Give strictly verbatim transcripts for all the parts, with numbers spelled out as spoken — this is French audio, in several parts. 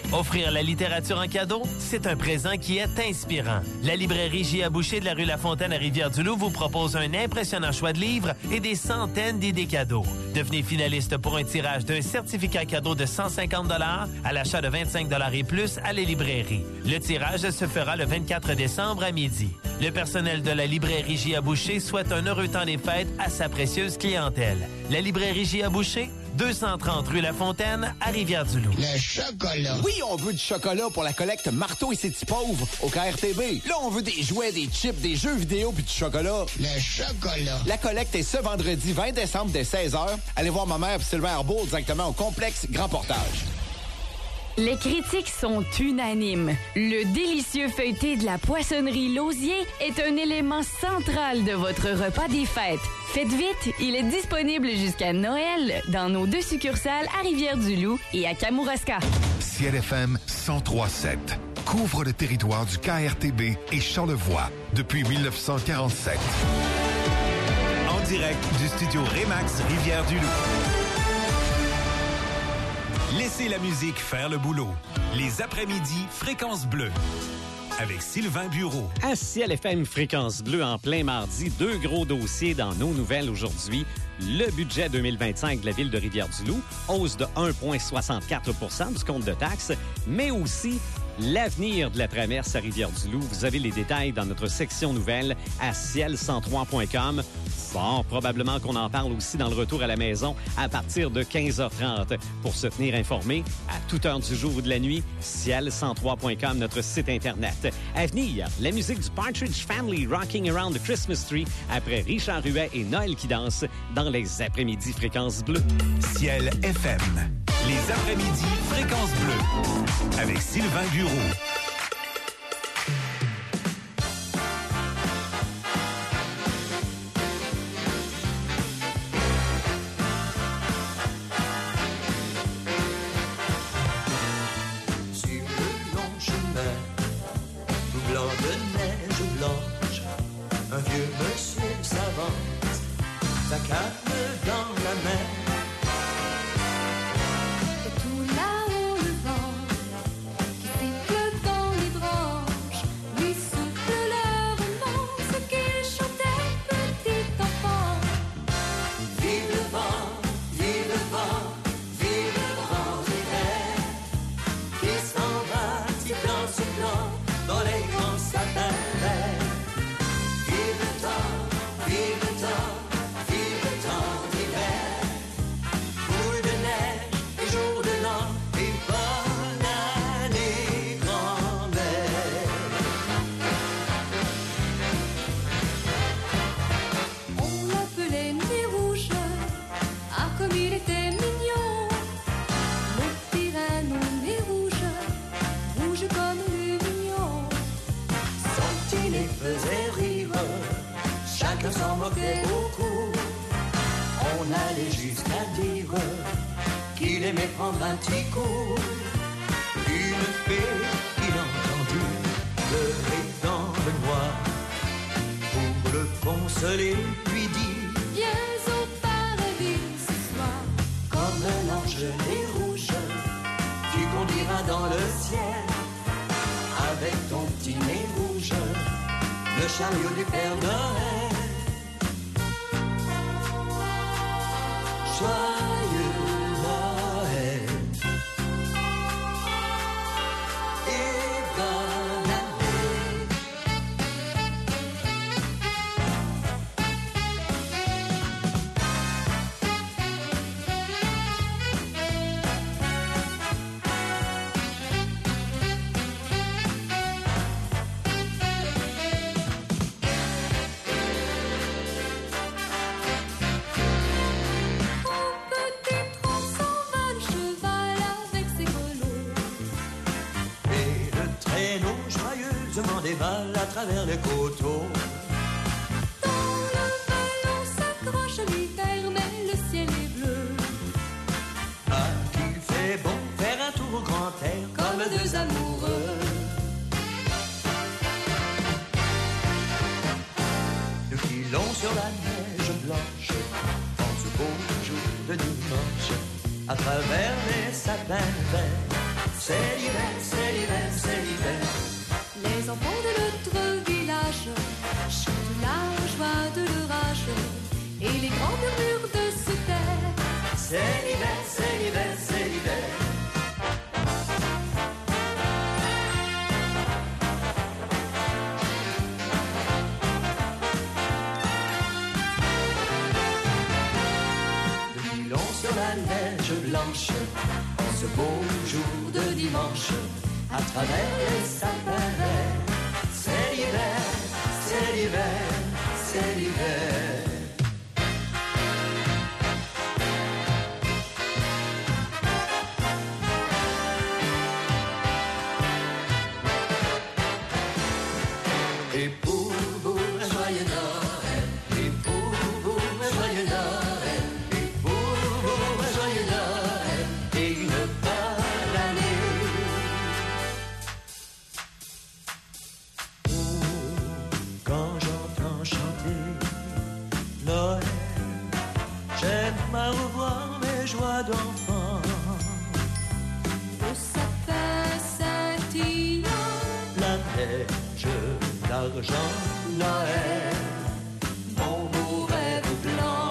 Offrir la littérature en cadeau, c'est un présent qui est inspirant. La librairie J A Boucher de la rue La Fontaine à Rivière-du-Loup vous propose un impressionnant choix de livres et des centaines d'idées cadeaux. Devenez finaliste pour un tirage d'un certificat cadeau de cent cinquante dollars à l'achat de vingt-cinq dollars et plus à la librairie. Le tirage se fera le vingt-quatre décembre à midi. Le personnel de la librairie J A Boucher souhaite un heureux temps des fêtes à sa précieuse clientèle. La librairie J A Boucher, deux cent trente rue La Fontaine, à Rivière-du-Loup. Le chocolat. Oui, on veut du chocolat pour la collecte Marteau et ses petits pauvres au K R T B. Là, on veut des jouets, des chips, des jeux vidéo puis du chocolat. Le chocolat. La collecte est ce vendredi vingt décembre dès seize heures. Allez voir ma mère et Sylvain Arbour directement au complexe Grand Portage. Les critiques sont unanimes. Le délicieux feuilleté de la poissonnerie Lausier est un élément central de votre repas des fêtes. Faites vite, il est disponible jusqu'à Noël dans nos deux succursales à Rivière-du-Loup et à Kamouraska. Ciel F M cent trois sept couvre le territoire du K R T B et Charlevoix depuis dix-neuf cent quarante-sept. En direct du studio Remax Rivière-du-Loup. Laissez la musique faire le boulot. Les après-midi, Fréquence Bleue. Avec Sylvain Bureau. À Ciel F M Fréquence Bleue en plein mardi, deux gros dossiers dans nos nouvelles aujourd'hui. Le budget deux mille vingt-cinq de la ville de Rivière-du-Loup, hausse de un virgule soixante-quatre pour cent du compte de taxes, mais aussi l'avenir de la traverse à Rivière-du-Loup. Vous avez les détails dans notre section nouvelles à ciel cent trois point com. Fort probablement qu'on en parle aussi dans le retour à la maison à partir de quinze heures trente. Pour se tenir informé, à toute heure du jour ou de la nuit, ciel cent trois point com, notre site Internet. À venir, la musique du Partridge Family Rocking Around the Christmas Tree après Richard Huet et Noël qui dansent dans les après-midi Fréquence Bleue. Ciel F M. Les après-midi Fréquence Bleue. Avec Sylvain Bureau. Un vieux monsieur s'avance, sa canne dans la main. Et tout là-haut le vent qui siffle dans les branches lui souffle le romance qu'il chantait petit enfant. Vive le vent, vive le vent, vive le vent d'hiver qui s'en va, sifflant, sifflant dans les grands sapins verts. Vive le temps, vive le temps, vive le temps d'hiver. Boule de neige et jour de l'an et bonne année grand-mère. On l'appelait Nez Rouge, ah comme il était mignon. Le tyranne au nez rouge, rouge comme le mignon. Son petit nez faisait rire, chacun s'en moquait beaucoup. On allait jusqu'à dire qu'il aimait prendre un petit coup. Une fée qu'il entendit pleurer dans le noir, pour le consoler lui dit: Viens au paradis ce soir. comme l'ange nez rouge, tu conduiras dans le ciel avec ton petit nez rouge, le chariot du Père Noël. Joyeux Noël et bonne année. Dévale à travers les coteaux. Dans le vallon s'accroche l'hiver, mais le ciel est bleu. Ah, qu'il fait bon faire un tour au grand air comme deux amoureux. Nous filons sur la neige blanche en ce beau jour de dimanche, à travers les sapins verts. C'est l'hiver, c'est l'hiver, c'est l'hiver. Les enfants de notre village chantent la joie de l'orage et les grands murmures de se taire. C'est l'hiver, c'est l'hiver, c'est l'hiver. Long sur la neige blanche, en ce beau jour de dimanche, à travers les sapins verts. C'est l'hiver, c'est l'hiver, c'est l'hiver. Et pour vous, un joyeux Noël, et pour vous, un joyeux Noël, et pour vous, un joyeux Noël, et une bonne année. Oh, quand j'entends chanter Noël, j'aime à revoir mes joies d'enfant. Le sapin scintillant, La neige, l'argent, Noël, mon beau rêve blanc.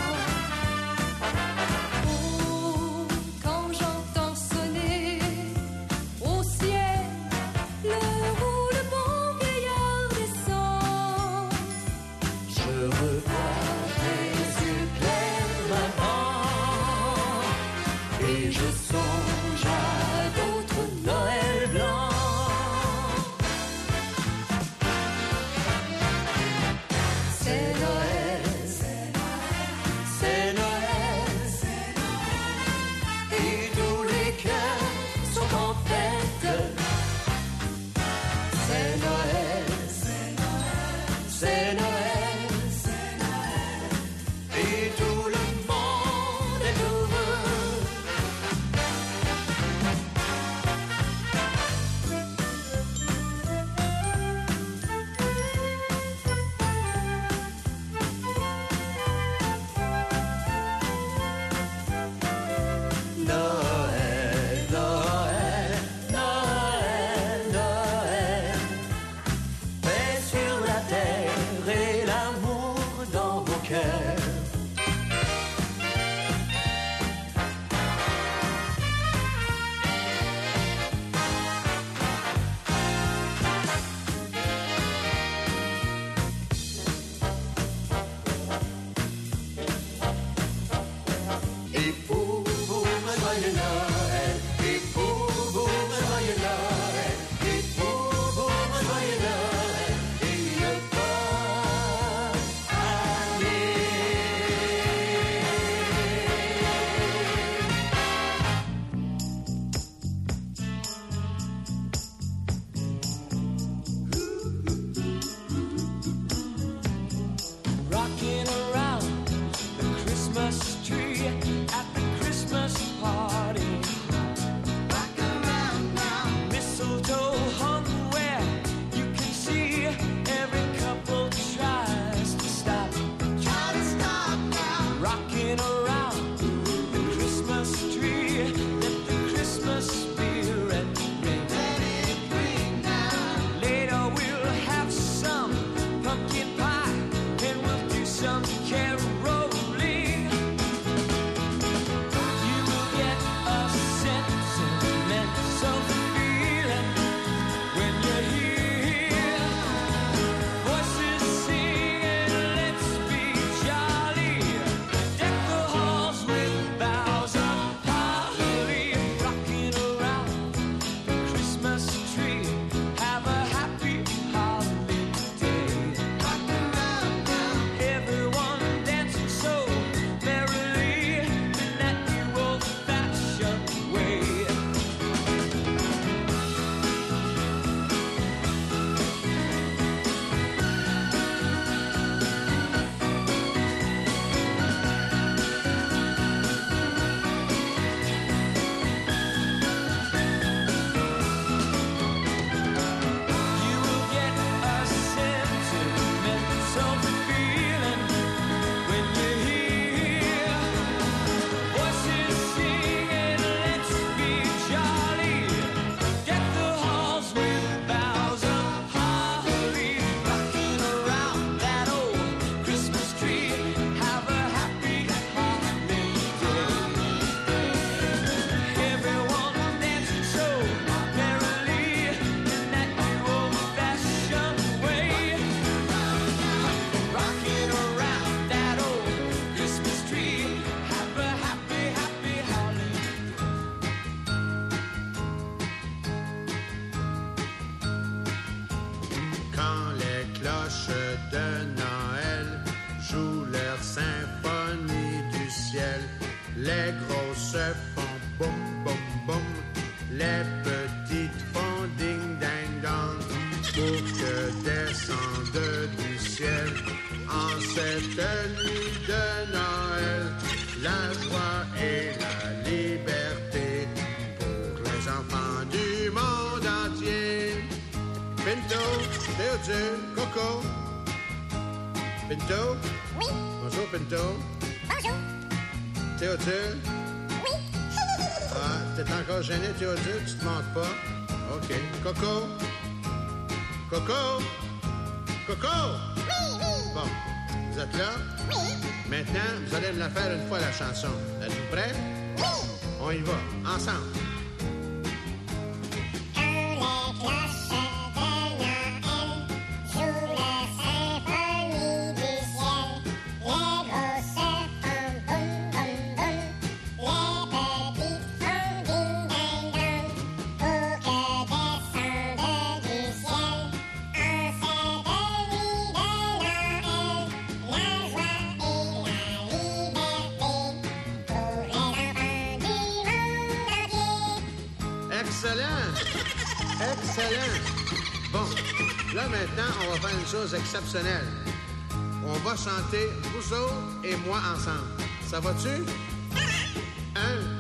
oh, quand j'entends sonner au ciel l'heure où le bon vieillard descend, Je revois tes yeux clairs, maman, et je songe à d'autres Noël blancs. C'est Noël, c'est Noël, et tous les cœurs sont en fête. C'est Noël, c'est Noël, et tout le monde est heureux. Noël, Noël, Noël, Noël, paix sur la terre et l'amour dans vos cœurs. Et pour vous, un joyeux Noël, et pour vous, un joyeux Noël, et pour vous, un joyeux Noël, et une bonne année. Rocking around the Christmas tree at the Christmas party. Rock around now. Mistletoe hung where you can see every couple tries to stop. Try to stop now. Rocking around the Christmas tree, let the Christmas spirit ring. Let it ring now. Later we'll have some pumpkin pie and we'll do some caroling. You will get a sentimental feeling when you're here. Voices singing, let's be jolly. Deck the halls with boughs of holly. Rocking around the Christmas tree. Have a happy holiday. Rock around now. Everyone dance Les grosses font boum, boum, boum. Les petites font ding, dang, dong. Pour que descende du ciel, en cette nuit de Noël, la joie et la liberté pour les enfants du monde entier. Pinto, Théodule, Coco. Pinto? Oui. Bonjour, Pinto. Bonjour. Théodule? Oui. Ah, t'es encore gêné, Théodule? Tu te montres pas? OK. Coco? Coco? Coco? Oui, oui. Bon, vous êtes là? Oui. Maintenant, vous allez me la faire une fois, la chanson. Êtes-vous prêts? Oui. On y va, ensemble. Quand les cloches de Noël jouent la symphonie du ciel, les grosses font boum, boum, boum, les petites font ding, dang, dong, pour que descende du ciel, en cette nuit de Noël, la joie et la liberté pour les enfants du monde entier. Excellent! Excellent! Bon, là maintenant, on va faire une chose exceptionnelle. On va chanter, vous autres et moi ensemble. Ça va-tu? Un,